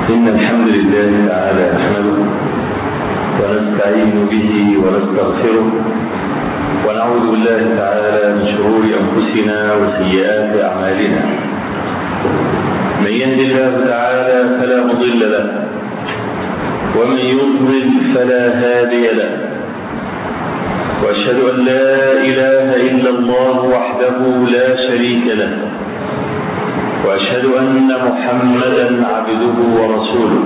إن الحمد لله تعالى نحمده ونستعين به ونستغفره ونعوذ بالله تعالى من شرور أنفسنا وسيئات أعمالنا. من يهد الله تعالى فلا مضل له ومن يضلل فلا هادي له، وأشهد أن لا إله إلا الله وحده لا شريك له، وأشهد أن محمدا عبده ورسوله.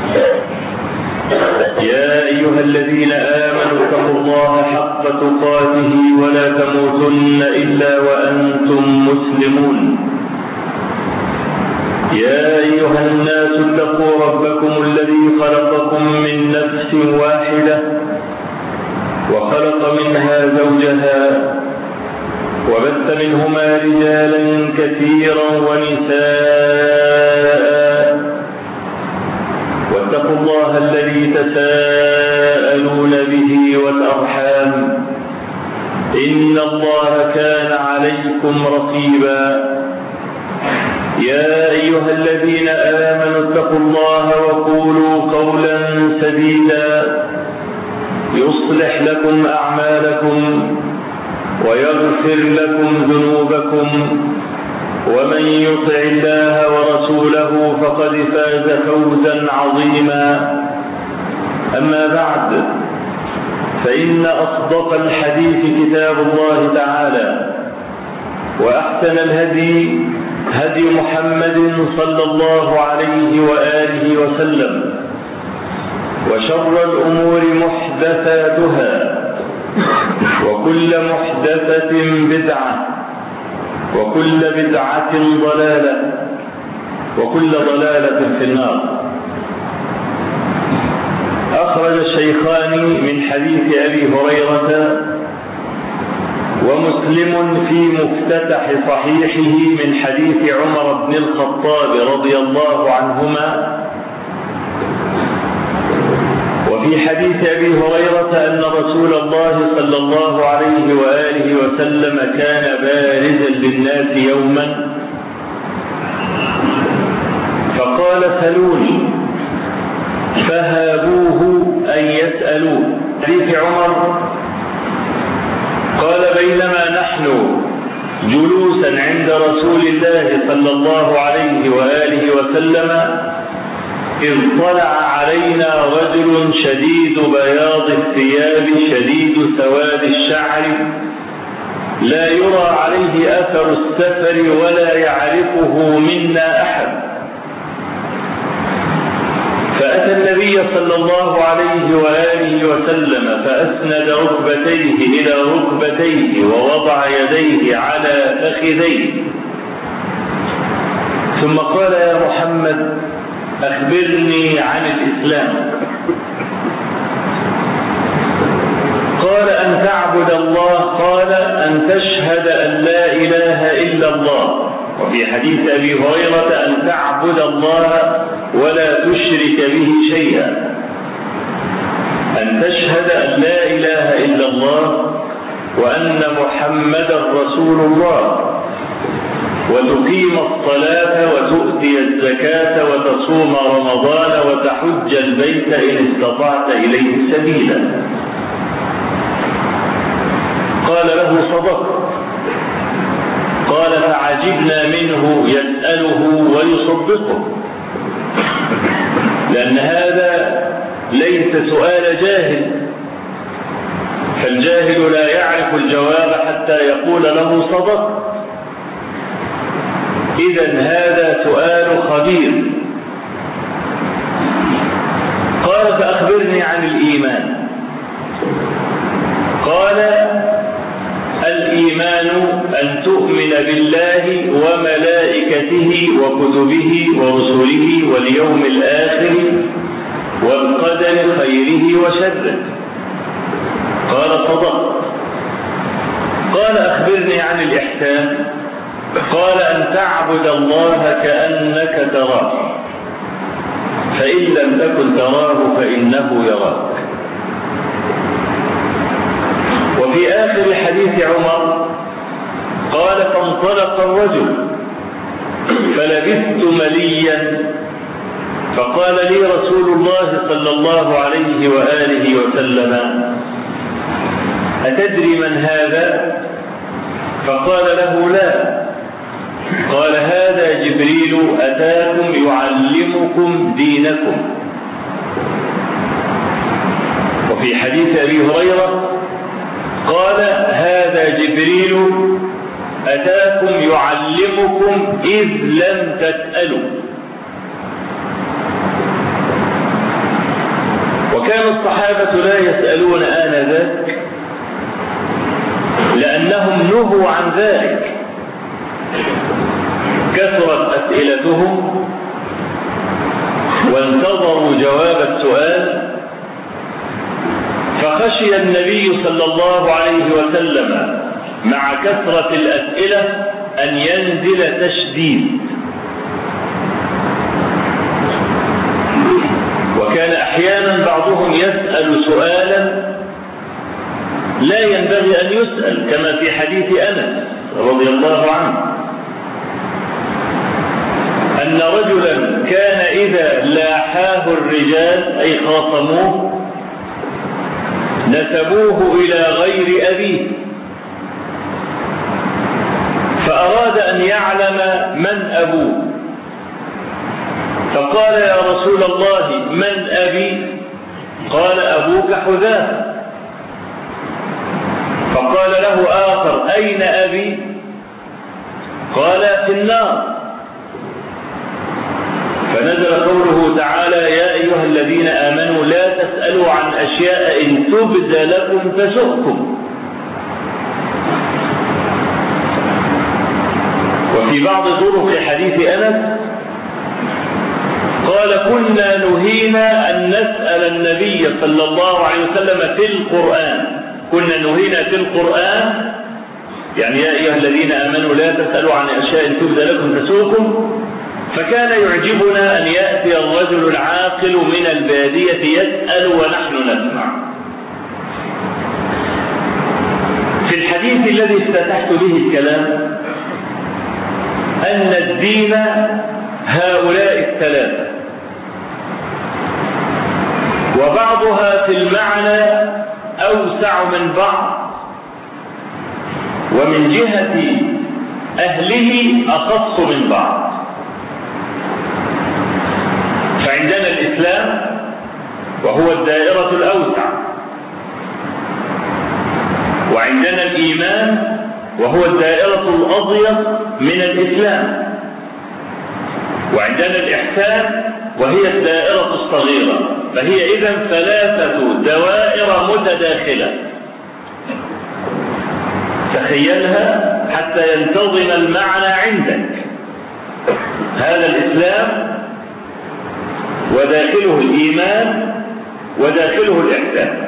يا أيها الذين آمنوا اتقوا الله حق تقاته ولا تموتن إلا وأنتم مسلمون. يا أيها الناس اتقوا ربكم الذي خلقكم من نفس واحدة وخلق منها زوجها وبث منهما رجالا كثيرا ونساء، واتقوا الله الذي تساءلون به والأرحام إن الله كان عليكم رقيبا. يا أيها الذين آمنوا اتقوا الله وقولوا قولا سديدا يصلح لكم أعمالكم ويغفر لكم ذنوبكم، ومن يطع الله ورسوله فقد فاز فوزا عظيما. أما بعد، فإن أصدق الحديث كتاب الله تعالى، وأحسن الهدي هدي محمد صلى الله عليه وآله وسلم، وشر الأمور محدثاتها، وكل محدثة بدعة، وكل بدعة ضلالة، وكل ضلالة في النار. أخرج الشيخان من حديث أبي هريرة ومسلم في مفتتح صحيحه من حديث عمر بن الخطاب رضي الله عنهما. وفي حديث أبي هريرة أن رسول الله صلى الله عليه وآله وسلم كان بارزا للناس يوما فقال: سلوني، فهابوه أن يسألوه. حديث عمر قال: بينما نحن جلوسا عند رسول الله صلى الله عليه وآله وسلم إذ طلع علينا رجل شديد بياض الثياب شديد سواد الشعر لا يرى عليه أثر السفر ولا يعرفه منا أحد، فأتى النبي صلى الله عليه وآله وسلم فأسند ركبتيه إلى ركبتيه ووضع يديه على فخذيه، ثم قال: يا محمد، أخبرني عن الإسلام. قال: أن تعبد الله. قال: أن تشهد أن لا إله إلا الله. وفي حديث أبي هريرة: أن تعبد الله ولا تشرك به شيئا. أن تشهد أن لا إله إلا الله وأن محمدا رسول الله، وتقيم الصلاة وتؤتي الزكاة وتصوم رمضان وتحج البيت إن استطعت إليه سبيلا. قال له: صدقت. قال: فعجبنا منه يسأله ويصدقه، لأن هذا ليس سؤال جاهل، فالجاهل لا يعرف الجواب حتى يقول له صدقت. إذن هذا سؤال خبير. قال: فأخبرني عن الإيمان. قال: الإيمان أن تؤمن بالله وملائكته وكتبه ورسله واليوم الآخر والقدر خيره وشره. قال: صدقت. قال: أخبرني عن الإحسان. قال: أن تعبد الله كأنك تراه، فإن لم تكن تراه فإنه يراك. وفي آخر حديث عمر قال: فانطلق الرجل فلبثت مليا فقال لي رسول الله صلى الله عليه وآله وسلم: أتدري من هذا؟ فقال له: لا. قال: هذا جبريل أتاكم يعلمكم دينكم. وفي حديث أبي هريرة قال: هذا جبريل أتاكم يعلمكم إذ لم تسألوا. وكان الصحابة لا يسألون آنذاك لأنهم نهوا عن ذلك، كثرت أسئلتهم وانتظروا جواب السؤال، فخشي النبي صلى الله عليه وسلم مع كثرة الأسئلة أن ينزل تشديد. وكان أحيانا بعضهم يسأل سؤالا لا ينبغي أن يسأل، كما في حديث أنس رضي الله عنه أن رجلا كان إذا لاحاه الرجال أي خاصموه نسبوه إلى غير أبيه، فأراد أن يعلم من أبوه، فقال: يا رسول الله من أبي؟ قال: أبوك حذافة. فقال له آخر: أين أبي؟ قال: في النار. فنزل قوله تعالى: يا أيها الذين آمنوا لا تسألوا عن أشياء إن تبد لكم تسؤكم. وفي بعض طرق حديث أنس قال: كنا نهينا أن نسأل النبي صلى الله عليه وسلم في القرآن. كنا نهينا في القرآن، يعني يا أيها الذين آمنوا لا تسألوا عن أشياء إن تبد لكم تسؤكم. فكان يعجبنا أن يأتي الرجل العاقل من البادية يسأل ونحن نسمع. في الحديث الذي افتتحت به الكلام أن الدين هؤلاء الثلاثة، وبعضها في المعنى أوسع من بعض، ومن جهة أهله أخص من بعض. فعندنا الإسلام وهو الدائرة الأوسع، وعندنا الإيمان وهو الدائرة الأضيق من الإسلام، وعندنا الإحسان وهي الدائرة الصغيرة. فهي إذن ثلاثة دوائر متداخلة. تخيلها حتى ينتظم المعنى عندك. هذا الإسلام وداخله الإيمان وداخله الإحسان.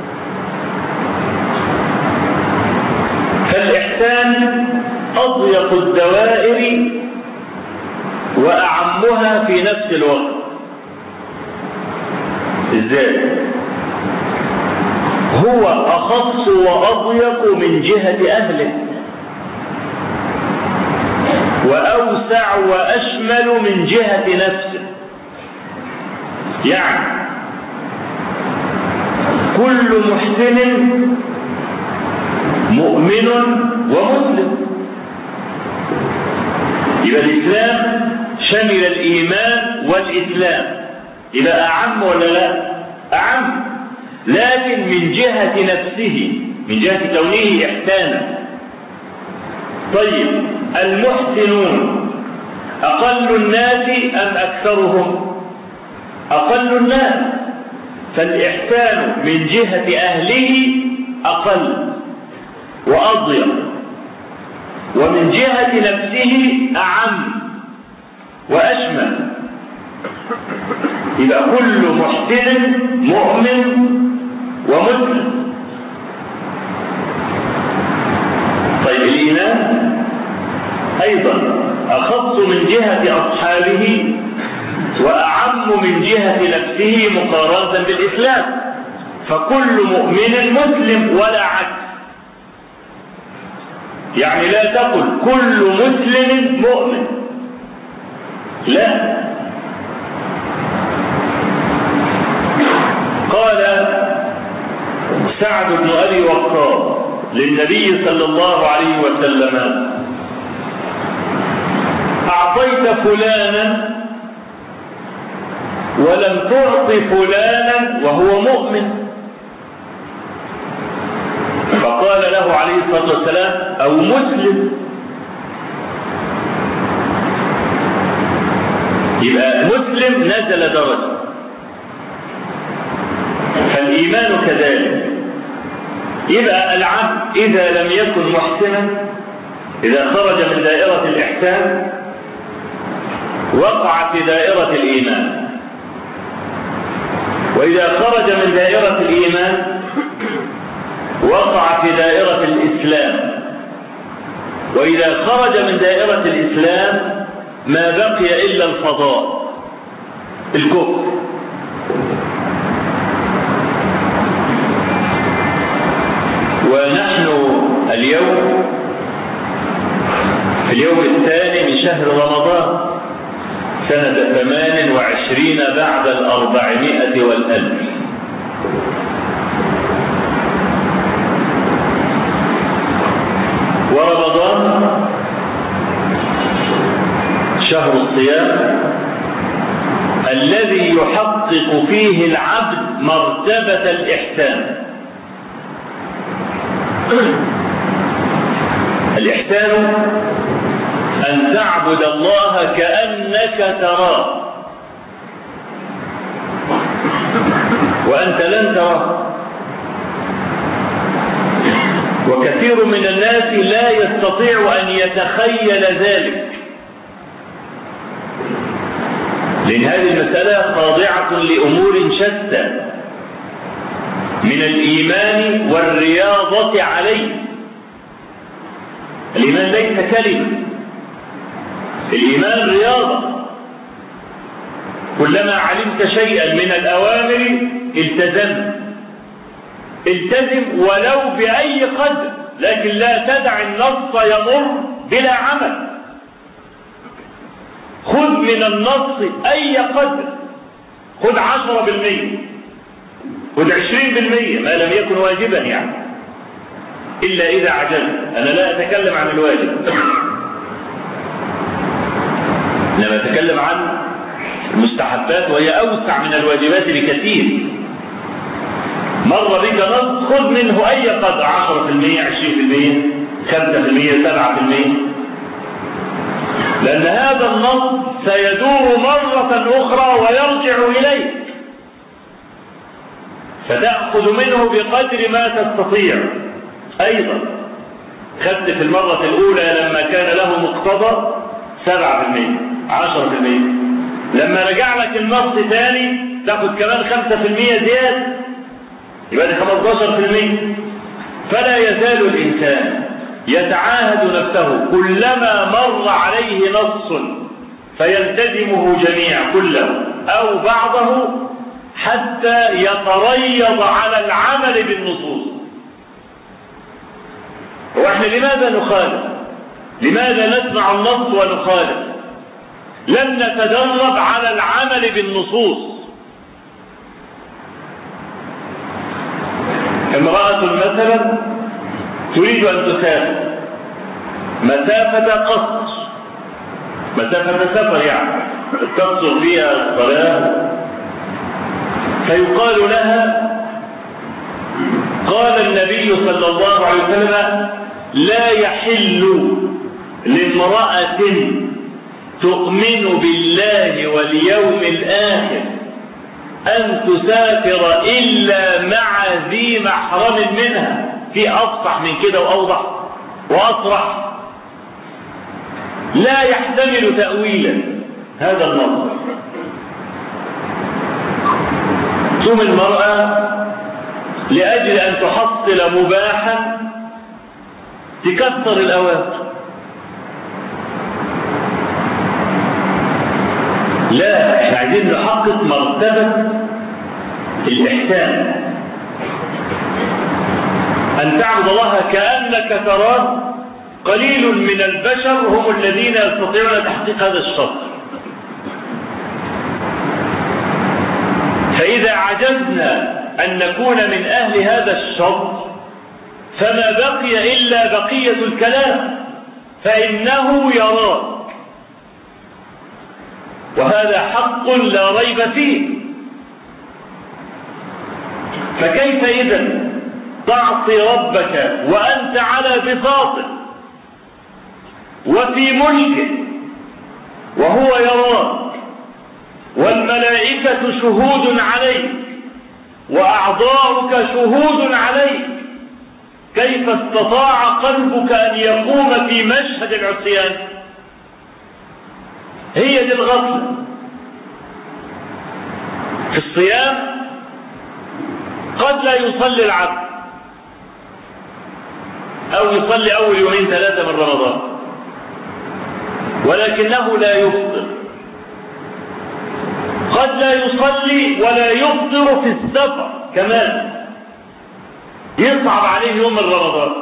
فالإحسان أضيق الدوائر وأعمها في نفس الوقت. إزاي؟ هو أخص وأضيق من جهة أهله، وأوسع وأشمل من جهة نفسه. يعني كل محسن مؤمن ومسلم. يبقى الإسلام شمل الإيمان والإسلام، يبقى أعم ولا لا؟ أعم، لكن من جهة نفسه، من جهة كونه إحسانا. طيب، المحسنون أقل الناس أم أكثرهم؟ أقل الناس، فالإحسان من جهة أهله أقل وأضيق، ومن جهة نفسه أعم وأشمل. يبقى كل محسن مؤمن ومسلم. طيب، الإيمان أيضا أخص من جهة أصحابه وأعم من جهة نفسه مقارنة بالإسلام، فكل مؤمن مسلم ولا عكس. يعني لا تقل كل مسلم مؤمن، لا، سعد بن أبي وقاص للنبي صلى الله عليه وسلم: أعطيت فلانا ولم تعط فلانا وهو مؤمن. فقال له عليه الصلاة والسلام: أو مسلم. يبقى مسلم نزل درجة. فالإيمان كذلك. يبقى العبد إذا لم يكن محسنا، إذا خرج من دائرة الإحسان وقع في دائرة الإيمان، وإذا خرج من دائرة الإيمان وقع في دائرة الإسلام، وإذا خرج من دائرة الإسلام ما بقي إلا الفضاء، الكفر. ونحن اليوم في اليوم الثاني من شهر رمضان سنة 28 بعد 400 والألف. ورمضان شهر الصيام الذي يحقق فيه العبد مرتبة الإحسان. الإحسان أن تعبد الله كأنك تراه وأنت لن تراه. وكثير من الناس لا يستطيع أن يتخيل ذلك، لأن هذه المسألة خاضعة لأمور شتى من الإيمان والرياضة عليه. الإيمان ليس كلمة، الإيمان رياضة. كلما علمت شيئا من الأوامر التزم ولو بأي قدر، لكن لا تدع النص يمر بلا عمل. خذ من النص أي قدر، خذ 10%، خذ 20%، ما لم يكن واجبا يعني، إلا إذا عجزت. أنا لا أتكلم عن الواجب، إنما أتكلم عن المستحبات، وهي أوسع من الواجبات بكثير. مر بك نص، خذ منه أي قدر، 10%، 20%، 5%، 7%، لأن هذا النص سيدور مرة أخرى ويرجع إليك، فتأخذ منه بقدر ما تستطيع. أيضا خدت في المرة الأولى لما كان له مقتضى 7%، 10%، لما رجع لك النص ثاني تأخذ كمان 5% زيادة، يبقى ده 15%. فلا يزال الإنسان يتعاهد نفسه كلما مر عليه نص فيلتزمه كله أو بعضه، حتى يتريض على العمل بالنصوص. وإحنا لماذا نخالف؟ لماذا نسمع النص ونخالف؟ لم نتدرب على العمل بالنصوص. امرأة مثلا تريد أن تسافر مسافة قصر، مسافة سفر يعني تقصر فيها الصلاة، فيقال لها: قال النبي صلى الله عليه وسلم: لا يحل لامرأة تؤمن بالله واليوم الآخر أن تسافر إلا مع ذي محرم منها. في أفصح من كده وأوضح وأصرح، لا يحتمل تأويلا هذا النص. ثم المرأة لأجل أن تحصل مباحا تكثر الأوامر. لا، احنا عايزين نحقق مرتبة الإحسان، أن تعبد الله كأنك تراه. قليل من البشر هم الذين يستطيعون تحقيق هذا الشرط. فإذا عجزنا أن نكون من أهل هذا الشر فما بقي إلا بقية الكلام، فإنه يراك، وهذا حق لا ريب فيه. فكيف إذن تعصي ربك وأنت على بساطه وفي ملكه وهو يراك والملائكة شهود عليك وأعضاؤك شهود عليك؟ كيف استطاع قلبك أن يقوم في مشهد العصيان؟ هي دي الغفلة. في الصيام قد لا يصلي العبد أو يصلي أول يومين ثلاثة من رمضان ولكنه لا يفطر، قد لا يصلي ولا يفطر في السفر كمان، يصعب عليه يوم من رمضان،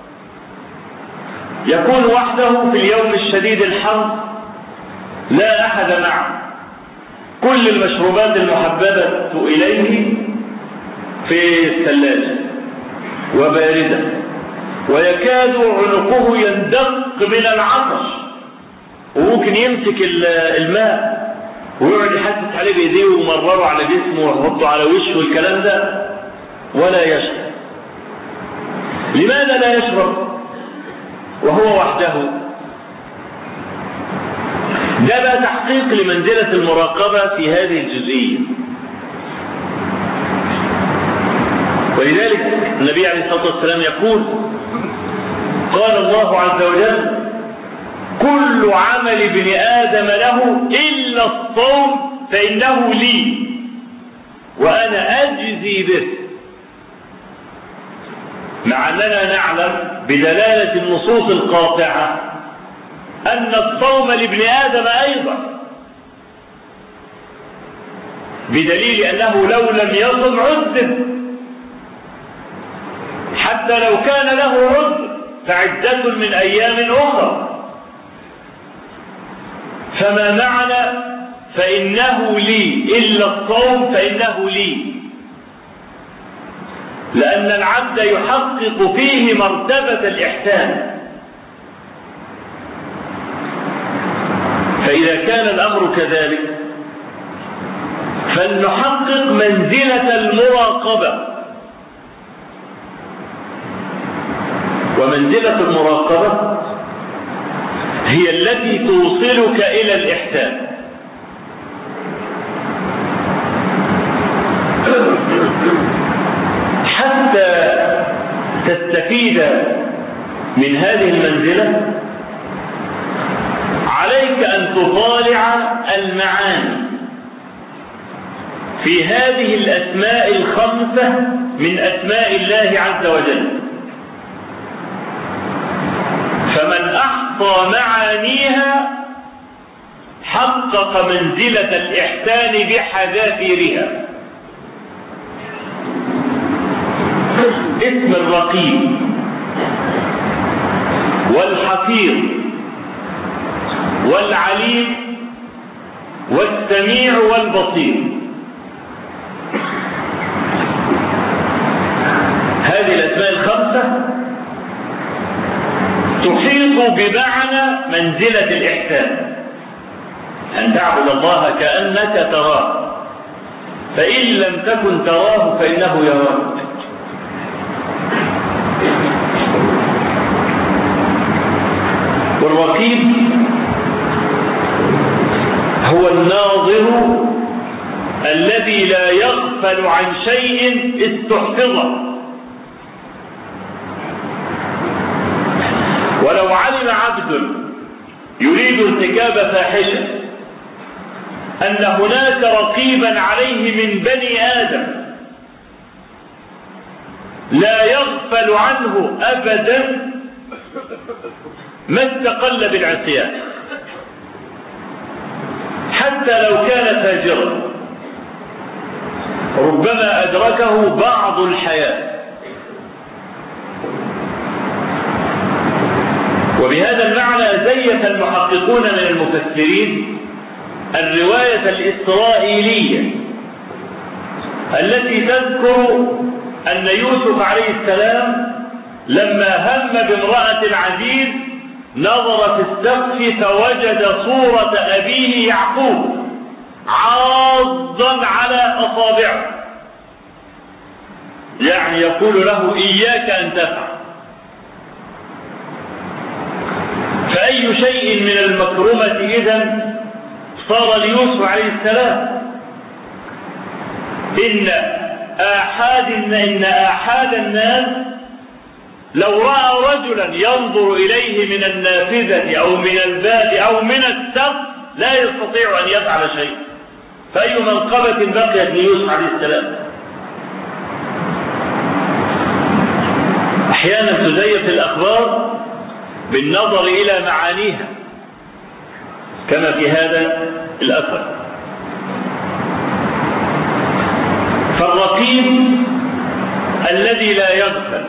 يكون وحده في اليوم الشديد الحر لا أحد معه، كل المشروبات المحببة إليه في الثلاجة وباردة، ويكاد عنقه يندق من العطش، وممكن يمسك الماء ويقعد يحسس عليه بإيديه ويمرره على جسمه ويحطه على وشه والكلام ده ولا يشرب. لماذا لا يشرب وهو وحده؟ ده بقى تحقيق لمنزلة المراقبة في هذه الجزئية. ولذلك النبي عليه الصلاة والسلام يقول: قال الله عز وجل: كل عمل ابن آدم له إلا الصوم فإنه لي وأنا أجزي به. مع أننا نعلم بدلالة النصوص القاطعة أن الصوم لابن آدم أيضا، بدليل أنه لو لم يصم عذب، حتى لو كان له عذر فعدة من أيام أخرى. فما معنى فإنه لي إلا الصوم فإنه لي؟ لأن العبد يحقق فيه مرتبة الإحسان. فإذا كان الأمر كذلك فلنحقق منزلة المراقبة. ومنزلة المراقبة هي التي توصلك إلى الإحسان. حتى تستفيد من هذه المنزلة عليك أن تطالع المعاني في هذه الأسماء الخمسة من أسماء الله عز وجل. فمن أحصى معانيها حقق منزلة الإحسان بحذافيرها. اسم الرقيب والحفيظ والعليم والسميع والبصير، هذه الأسماء الخمسة تحيط بمعنى منزلة الإحسان، أن تعبد الله كأنك تراه، فإن لم تكن تراه فإنه يراك. والرقيب هو الناظر الذي لا يغفل عن شيء استحفظه. ولو علم عبد يريد ارتكاب فاحشة أن هناك رقيبا عليه من بني آدم لا يغفل عنه أبدا ما استقل بالعصيان، حتى لو كان فاجرا ربما أدركه بعض الحياة. وبهذا المعنى زيف المحققون من المفسرين الرواية الإسرائيلية التي تذكر أن يوسف عليه السلام لما هم بامرأة العزيز نظر في السقف فوجد صورة أبيه يعقوب عاضا على أصابعه، يعني يقول له إياك أن تفعل. فأي شيء من المكرمة إذن صار ليوسف عليه السلام؟ إن آحاد الناس لو رأى رجلا ينظر إليه من النافذة أو من الباب أو من السقف لا يستطيع أن يفعل شيء. فأي منقبة بقيت ليوسف عليه السلام؟ أحيانا تزيف الأخبار بالنظر إلى معانيها كما في هذا الأثر. فالرقيب الذي لا يغفل،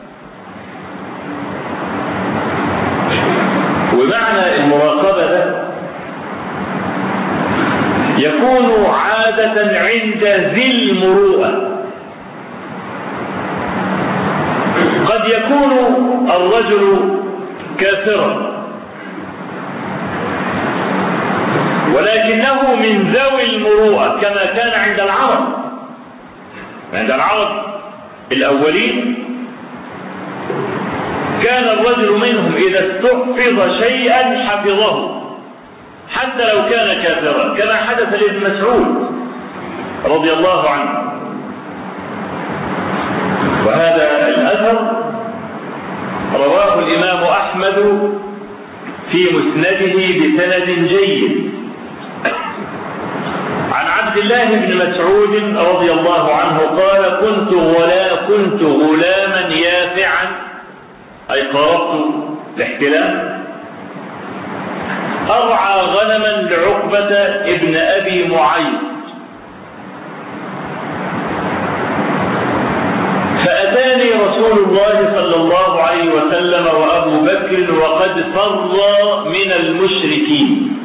ومعنى المراقبة ده يكون عادة عند ذي المروءة. قد يكون الرجل كافرا ولكنه من ذوي المروءة كما كان عند العرب. عند العرب الأولين كان الرجل منهم إذا استحفظ شيئا حفظه حتى لو كان كافرا، كما حدث لابن مسعود رضي الله عنه. وهذا الأثر رواه الإمام أحمد في مسنده بسند جيد عن عبد الله بن مسعود رضي الله عنه قال: كنت غلاما يافعا، أي قربت الاحتلام، أرعى غنما لعقبة ابن أبي معيط، فأتاني رسول الله صلى الله عليه وسلم وأبو بكر وقد فر من المشركين،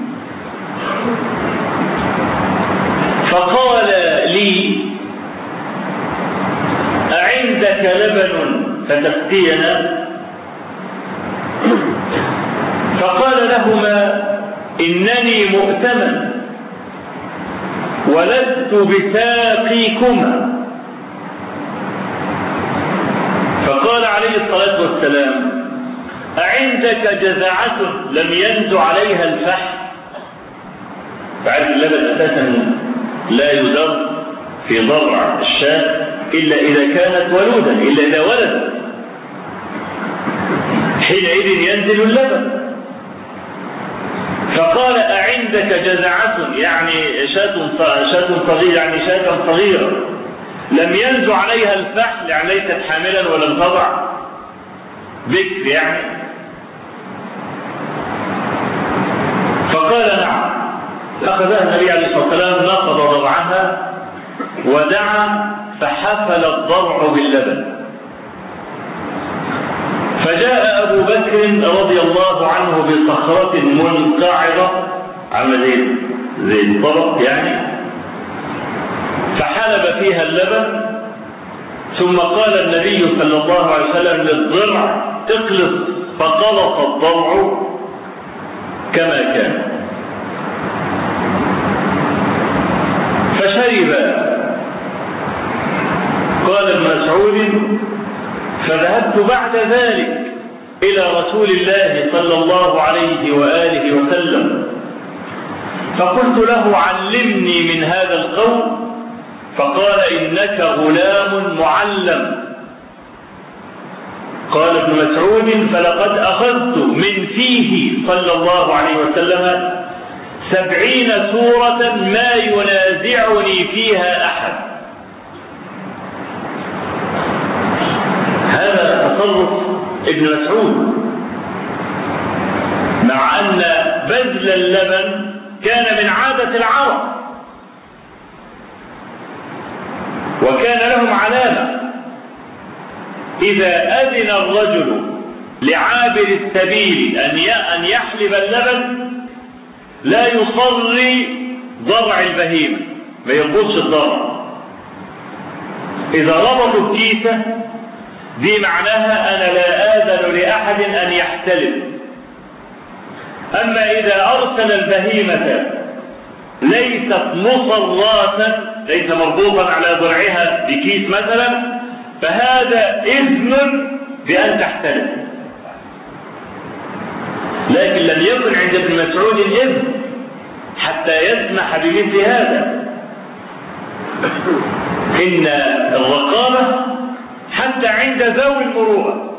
فقال لي: أعندك لبن فتسقينا؟ فقال لهما: إنني مؤتمن ولست بساقيكما. فقال عليه الصلاة والسلام: أعندك جذعة لم ينز عليها الفحم؟ فعرف اللبن أساسا لا يدر في ضرع الشاة إلا إذا كانت ولودا، إلا إذا ولدت، حينئذ ينزل اللبن. فقال: أعندك جذعة، يعني شاة صغيرة، يعني شاة صغيرة لم ينز عليها الفحل، يعني ليست حاملا ولم تضع بكر يعني. فقال: نعم. أخذها النبي عليه الصلاة والسلام، نقض ضرعها ودعا فحفل الضرع باللبن. فجاء أبو بكر رضي الله عنه بصخرة منقعرة عاملة زي الطبق يعني، فحلب فيها اللبن، ثم قال النبي صلى الله عليه وسلم للضرع: اقلص، فقلص الضرع كما كان. فشرب. قال ابن مسعود: فذهبت بعد ذلك إلى رسول الله صلى الله عليه وآله وسلم فقلت له: علمني من هذا القول. فقال: إنك غلام معلم. قال ابن مسعود: فلقد أخذت من فيه صلى الله عليه وسلم 70 سورة ما ينازعني فيها أحد. هذا تصرف ابن مسعود، مع أن بذل اللبن كان من عادة العرب، وكان لهم علامة: إذا أذن الرجل لعابر السبيل أن يحلب اللبن لا يصري ضرع البهيمة، ما ينقصش الضرع، إذا ربطوا الكيسة دي معناها أنا لا آذن لأحد أن يحتلف. أما إذا أرسل البهيمة ليست مصراة، ليس مربوطا على ضلعها بكيس مثلا، فهذا إذن بأن تحتلف. لكن لم يكن عند ابن مسعود الإذن حتى يسمح بمثل هذا. إن الرقابة حتى عند ذوي المروءة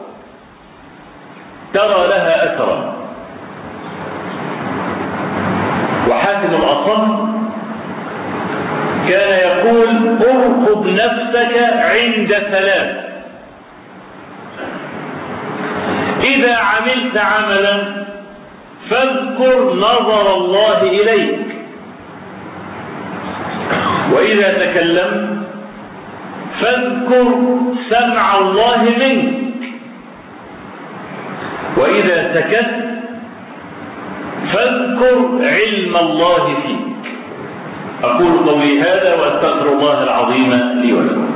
ترى لها أثرا. وحاتم الأصم كان يقول ارقب نفسك عند ثلاث: إذا عملت عملا فاذكر نظر الله إليك، وإذا تكلمت فاذكر سمع الله منك، وإذا سكت فاذكر علم الله فيك. أقول قولي هذا وأستغفر الله العظيم لي ولكم.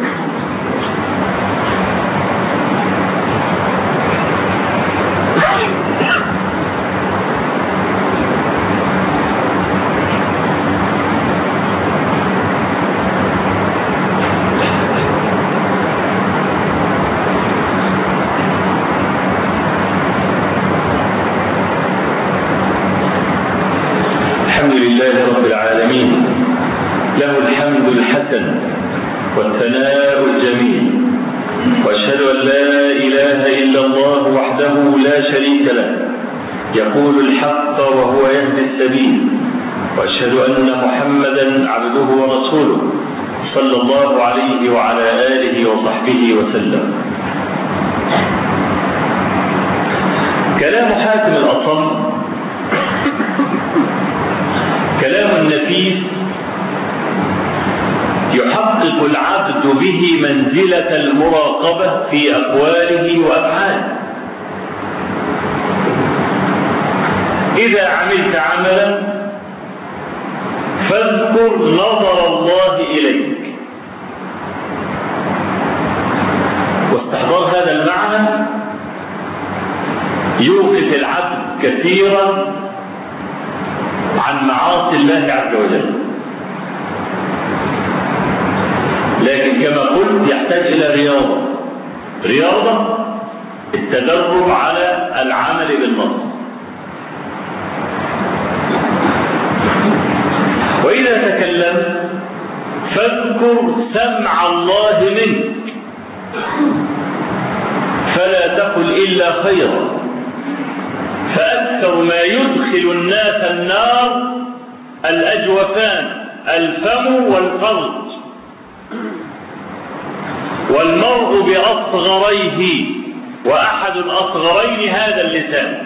والثناء الجميل، وأشهد أن لا إله إلا الله وحده لا شريك له يقول الحق وهو يهدي السبيل، وأشهد أن محمدا عبده ورسوله صلى الله عليه وعلى آله وصحبه وسلم. كلام حاتم الأصم كلام نفيس يحقق العبد به منزلة المراقبة في أقواله وأفعاله. إذا عملت عملا فاذكر نظر الله إليك. واستحضار هذا المعنى يوقف العبد كثيرا عن معاصي الله عز وجل، لكن كما قلت يحتاج إلى رياضة التدرب على العمل بالنص. وإذا تكلمت فاذكر سمع الله منك، فلا تقل إلا خيرا، فأكثر ما يدخل الناس النار الأجوفان، الفم والفرج، والمرء بأصغريه، وأحد الأصغرين هذا اللسان.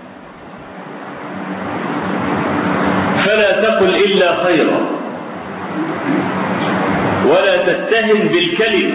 فلا تقل إلا خيرا، ولا تستهن بالكلمة،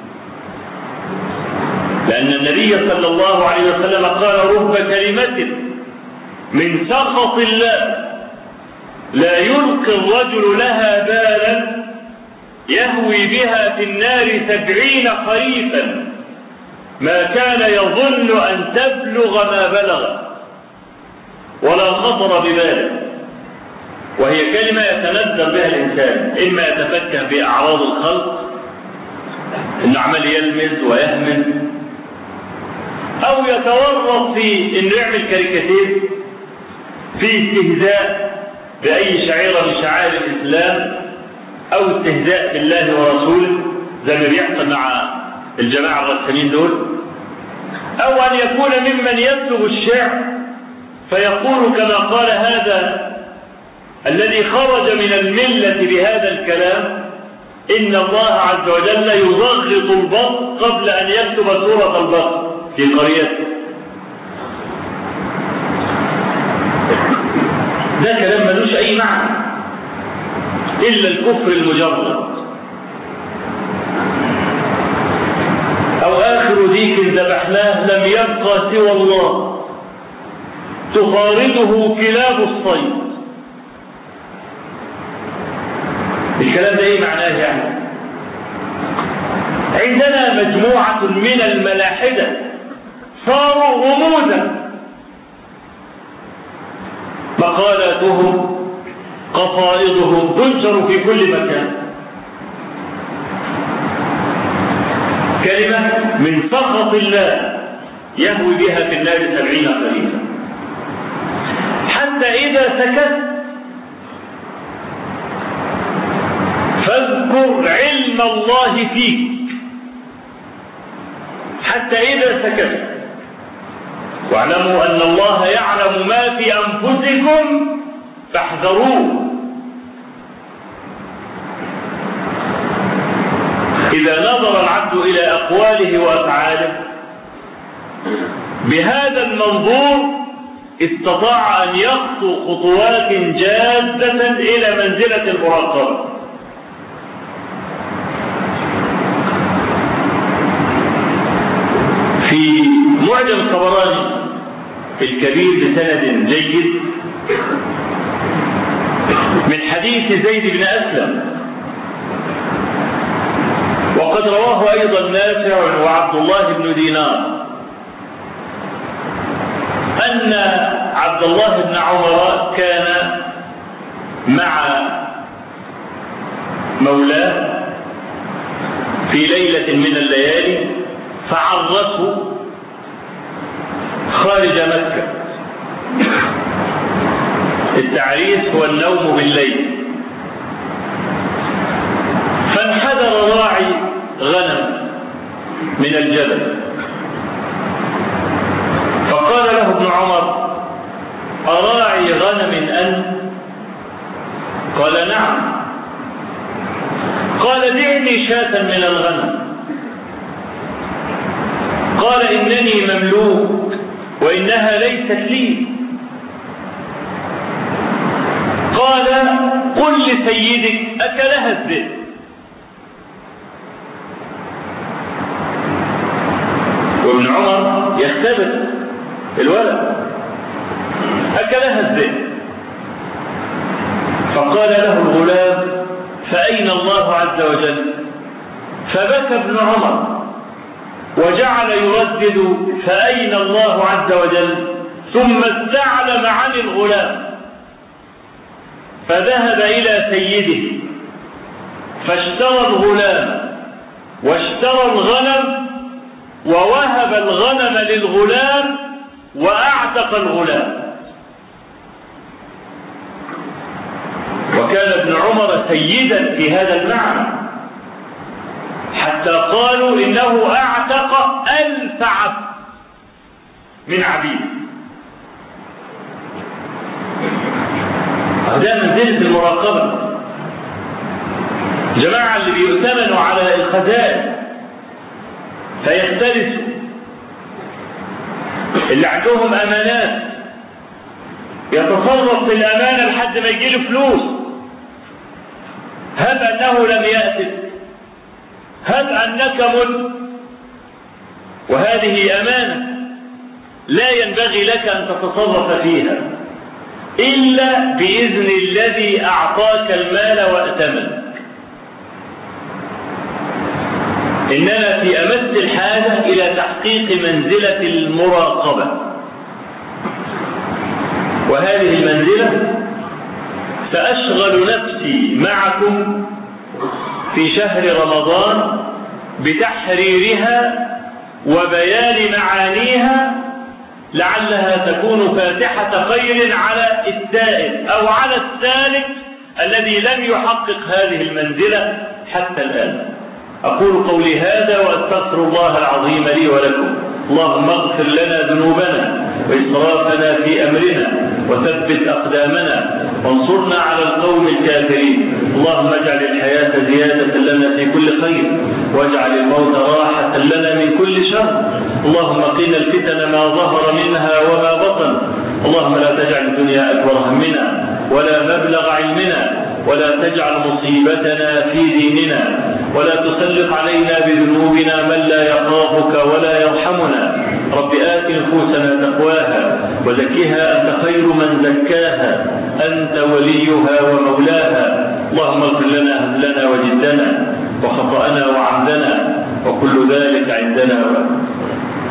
لأن النبي صلى الله عليه وسلم قال رب كلمة من سخط الله لا يلقي الرجل لها بالا يهوي بها في النار 70 خريفا ما كان يظن أن تبلغ ما بلغ ولا خطر بباله. وهي كلمة يتندر بها الإنسان، إما يتفكه بأعراض الخلق إنه عمل يلمز ويهمز، أو يتورط في إنه يعمل كاريكاتير في استهزاء بأي شعيرة من شعائر الإسلام، أو استهزاء بالله ورسوله زي ما بيحصل مع الجماعة الرسامين دول، أو أن يكون ممن يبلغ الشعر فيقول كما قال هذا الذي خرج من الملة بهذا الكلام: إن الله عز وجل يضغط البط قبل أن يكتب سورة البط في قريته. ده كلام ملوش أي معنى إلا الكفر المجرد. أو آخر ديك ذبحناه لم يبقى سوى الله تخارجه كلاب الصيد. الكلام ده ايه معناه يعني؟ عندنا مجموعة من الملاحدة صاروا غموضا، مقالاتهم قصائدهم تنشر في كل مكان، كلمة من سخط الله يهوي بها في النار 70 خريفا. حتى إذا سكت فاذكر علم الله فيك، حتى إذا سكت واعلموا أن الله يعلم ما في أنفسكم فاحذروه. إذا نظر العبد إلى أقواله وأفعاله بهذا المنظور استطاع أن يخطو خطوات جادة إلى منزلة المراقبة. في معجم الطبراني الكبير بسند جيد من حديث زيد بن أسلم، وقد رواه أيضا نافع وعبد الله بن دينار، أن عبد الله بن عمر كان مع مولاه في ليلة من الليالي فعرسوا خارج مكة. التعريس هو النوم بالليل. فانحدر راعي غنم من الجبل فقال له ابن عمر: أراعي غنم أنت؟ قال: نعم. قال: دعني شاة من الغنم. قال: إنني مملوك وإنها ليست لي. قال: قل لسيدك أكلها الذئب. وابن عمر يختبر الولد، أكلها الذئب. فقال له الغلام: فأين الله عز وجل؟ فبكى ابن عمر وجعل يردد: فأين الله عز وجل؟ ثم استعلم عن الغلام فذهب إلى سيده فاشترى الغلام واشترى الغنم ووهب الغنم للغلام وأعتق الغلام. وكان ابن عمر سيدا في هذا المعنى، حتى قالوا إنه أعتق 1000 عبد من عبيد. هذا منزلة المراقبة. جماعة اللي بيؤتمنوا على الخزائن فيختلسوا، اللي عندهم أمانات يتصرف في الأمانة لحد ما يجيله فلوس، هب أنه لم يأتك، هب أنك مت، وهذه أمانة لا ينبغي لك أن تتصرف فيها إلا بإذن الذي أعطاك المال وأتمنك. إننا في أمس الحاجة إلى تحقيق منزلة المراقبة، وهذه المنزلة سأشغل نفسي معكم في شهر رمضان بتحريرها وبيان معانيها، لعلها تكون فاتحة خير على التائب أو على السالك الذي لم يحقق هذه المنزلة حتى الآن. أقول قولي هذا وأستغفر الله العظيم لي ولكم. اللهم اغفر لنا ذنوبنا وإسرافنا في أمرنا وثبت أقدامنا وانصرنا على القوم الكافرين. اللهم اجعل الحياة زيادة لنا في كل خير واجعل الموت راحة لنا من كل شر. اللهم قنا الفتن ما ظهر منها وما بطن. اللهم لا تجعل الدنيا أكبر همنا ولا مبلغ علمنا ولا تجعل مصيبتنا في ديننا ولا تسلط علينا بذنوبنا من لا يخافك ولا يرحمنا. رب آت نفوسنا تقواها وزكها أنت خير من زكاها أنت وليها ومولاها. اللهم اغفر لنا هزلنا وجدنا وخطأنا وعمدنا وكل ذلك عندنا